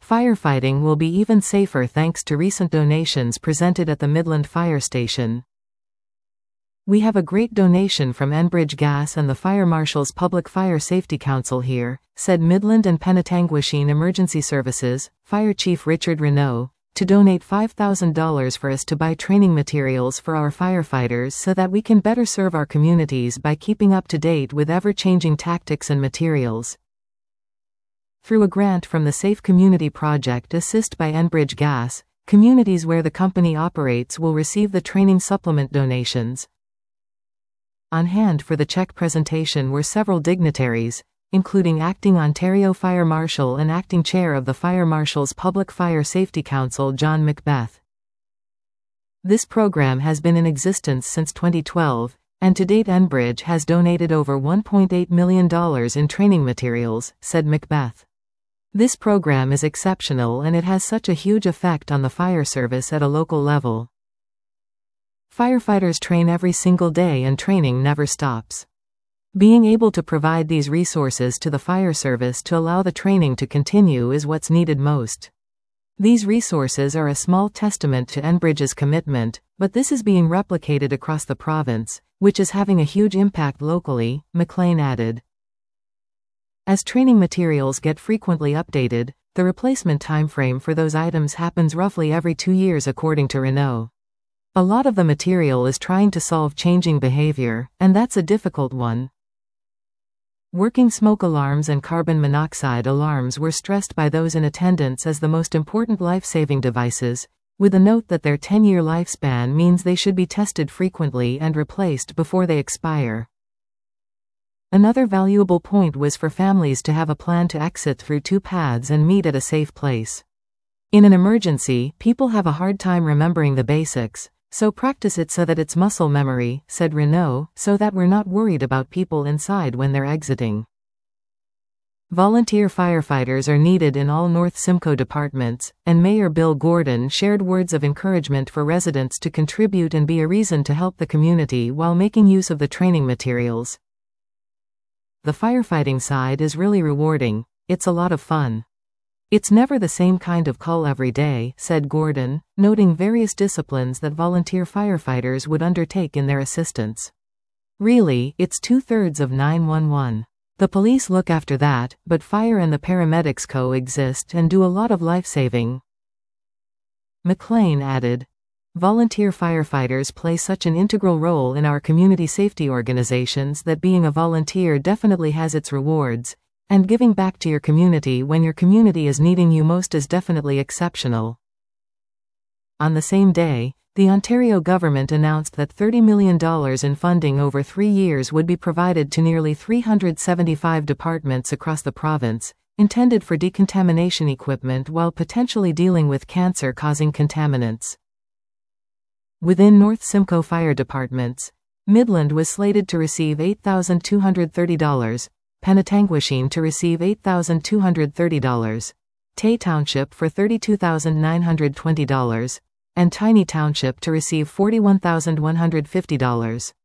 Firefighting will be even safer thanks to recent donations presented at the Midland Fire Station. We have a great donation from Enbridge Gas and the Fire Marshal's Public Fire Safety Council here, said Midland and Penetanguishene Emergency Services, Fire Chief Richard Renaud, to donate $5,000 for us to buy training materials for our firefighters so that we can better serve our communities by keeping up to date with ever-changing tactics and materials. Through a grant from the Safe Community Project assist by Enbridge Gas, communities where the company operates will receive the training supplement donations. On hand for the check presentation were several dignitaries, including Acting Ontario Fire Marshal and Acting Chair of the Fire Marshal's Public Fire Safety Council John Macbeth. This program has been in existence since 2012, and to date Enbridge has donated over $1.8 million in training materials, said Macbeth. This program is exceptional and it has such a huge effect on the fire service at a local level. Firefighters train every single day and training never stops. Being able to provide these resources to the fire service to allow the training to continue is what's needed most. These resources are a small testament to Enbridge's commitment, but this is being replicated across the province, which is having a huge impact locally, McLean added. As training materials get frequently updated, the replacement timeframe for those items happens roughly every 2 years according to Renaud. A lot of the material is trying to solve changing behavior, and that's a difficult one. Working smoke alarms and carbon monoxide alarms were stressed by those in attendance as the most important life-saving devices, with a note that their 10-year lifespan means they should be tested frequently and replaced before they expire. Another valuable point was for families to have a plan to exit through 2 paths and meet at a safe place. In an emergency, people have a hard time remembering the basics, so practice it so that it's muscle memory, said Renaud, so that we're not worried about people inside when they're exiting. Volunteer firefighters are needed in all North Simcoe departments, and Mayor Bill Gordon shared words of encouragement for residents to contribute and be a reason to help the community while making use of the training materials. The firefighting side is really rewarding. It's a lot of fun. It's never the same kind of call every day, said Gordon, noting various disciplines that volunteer firefighters would undertake in their assistance. Really, it's 2/3 of 911. The police look after that, but fire and the paramedics coexist and do a lot of life-saving. McLean added, volunteer firefighters play such an integral role in our community safety organizations that being a volunteer definitely has its rewards. And giving back to your community when your community is needing you most is definitely exceptional. On the same day, the Ontario government announced that $30 million in funding over 3 years would be provided to nearly 375 departments across the province, intended for decontamination equipment while potentially dealing with cancer-causing contaminants. Within North Simcoe fire departments, Midland was slated to receive $8,230, Penetanguishene to receive $8,230, Tay Township for $32,920, and Tiny Township to receive $41,150.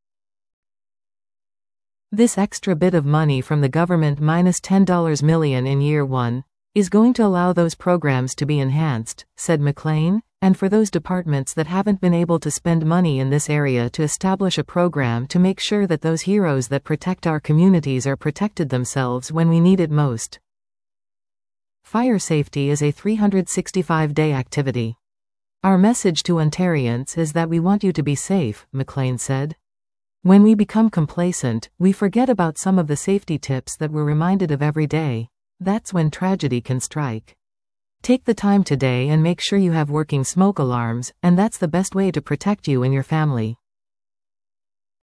This extra bit of money from the government minus $10 million in year 1 is going to allow those programs to be enhanced, said McLean, and for those departments that haven't been able to spend money in this area to establish a program to make sure that those heroes that protect our communities are protected themselves when we need it most. Fire safety is a 365-day activity. Our message to Ontarians is that we want you to be safe, McLean said. When we become complacent, we forget about some of the safety tips that we're reminded of every day. That's when tragedy can strike. Take the time today and make sure you have working smoke alarms, and that's the best way to protect you and your family.